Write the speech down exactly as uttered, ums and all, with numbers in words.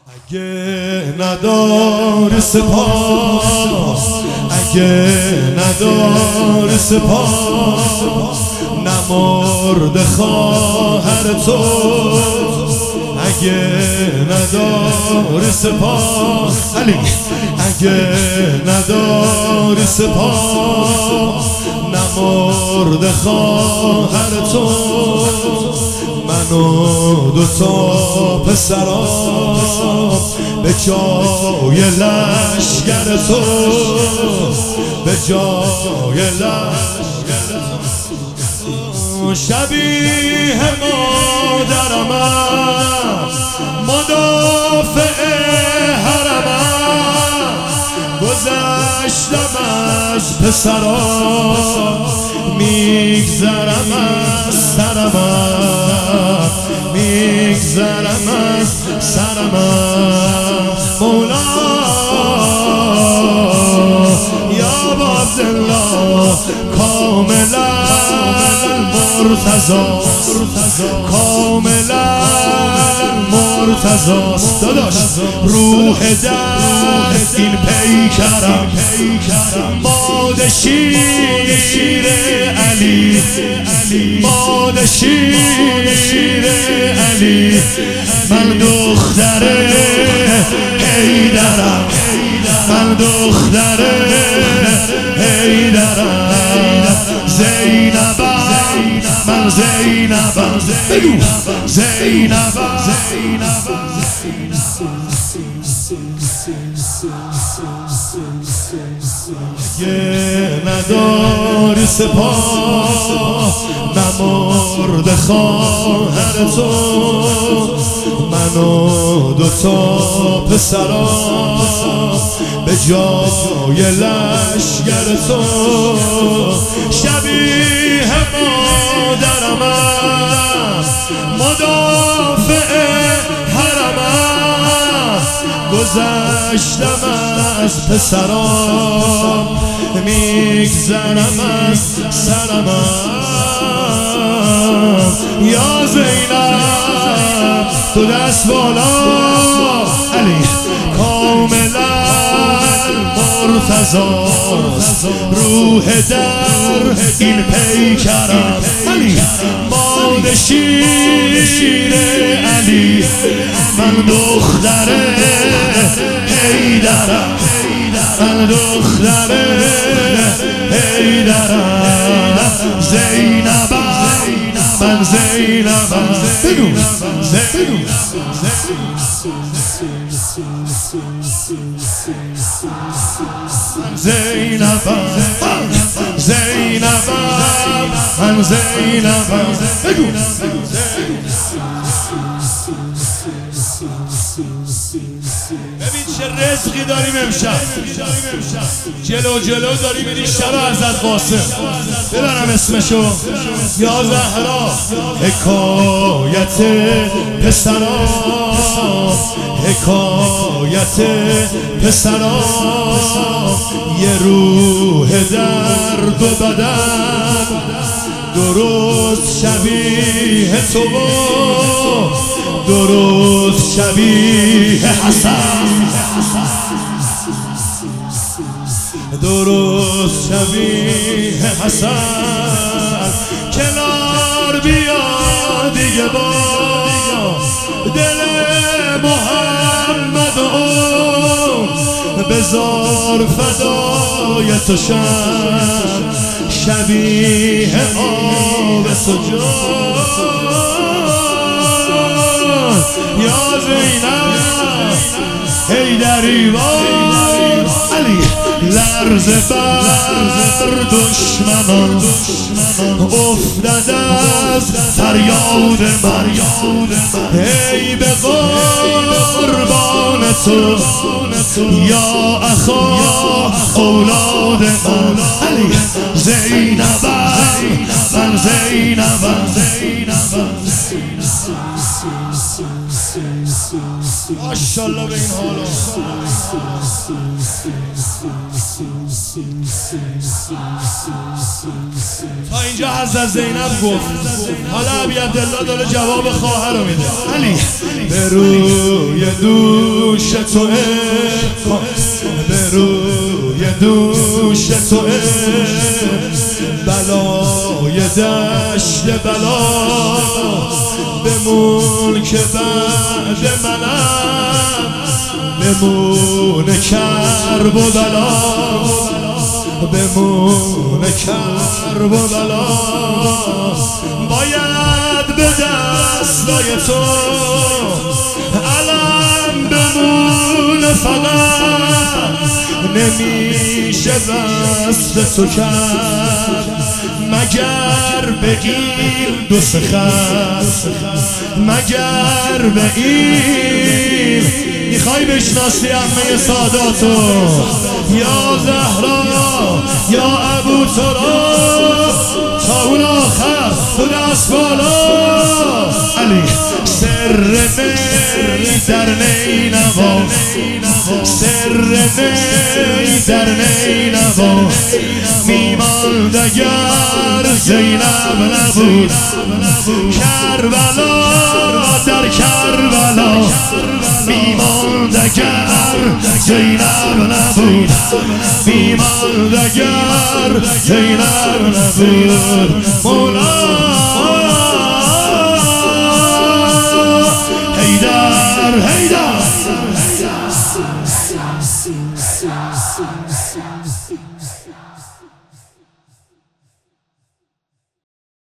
اگه نداری سپاس، اگه نداری سپاس، نمرد خواهر تو. اگه نداری سپاس علی، اگه نداری سپاس، نمرد خواهر تو. من و دوتا پسرام به جای لشگر تو، به جای لشگر تو. شبیه مادرم است، مدافع حرمم، گذشتم از پسرام، میگذرم از سرم، میگذرم از سرم. مولا یا عبدالله کاملا مرتضی، کاملا مرتضی. داداش روح دست این پیکرم، باد شیر علی، باد شیر علی. من دختر حیدرم، من دختر حیدرم. زینبم، من زینبم، بگو زینبم. اگه نداری سپاس، نمرد خواهر تو. من و دوتا پسرام به جای لشگر تو. شبیه مادرم است، مدافع حرمم، گذشتم از پسرام، میگذرم از سرم. یا زینب تو دست بالا علی، کاملا مرتضی. روح در این پیکرم علی، باد شیر علی. من دختر حیدرم، من دختر حیدرم. زینبم، من زینبم، بگو زینبم، زینبم، من زینبم، بگو. ببین چه رزقی داریم امشب، جلو جلو داریم این شب حضرت قاسم. ببرم اسمشو یا زهرا. حکایت پسرام، حکایت پسرام. یه روح درد و بدن، درست شبیه تو، درست شبیه حسن، درست شبیه حسن. کنار بیا دیگه با دل محمد اون، بذار فدای تو شم، شبیه آب سجاد. یا زینب حیدری وای علی، لرز بر دشمنان افتد از فریاد من. ای به قربان تو یا اخا اولاد من علی. زینبم، من زینبم، زینبم. ماشاءالله به این حالا. تا اینجا حضرت زینب گفت، حالا ابی عبدالله داره جواب خواهر رو میده. علی به روی دوش تو به روی دوش تو بلای دشت بلا بمون که بعد منم بمون کرب و بلا بمون کرب و بلا باید به دستای تو علم بمون فقط نمیشه وصف تو کرد مگر به این دو سخن مگر به این میخوای بشناسی همه ساداتو یا زهرا یا ابو تراب تا اون آخر تو دست بالا علی سر نی در نی نوا سر نی در نی نوا میماند اگر زینب نبود کربلا در کربلا میماند اگر زینب نبود میماند اگر زینب نبود مولا حیدر حیدر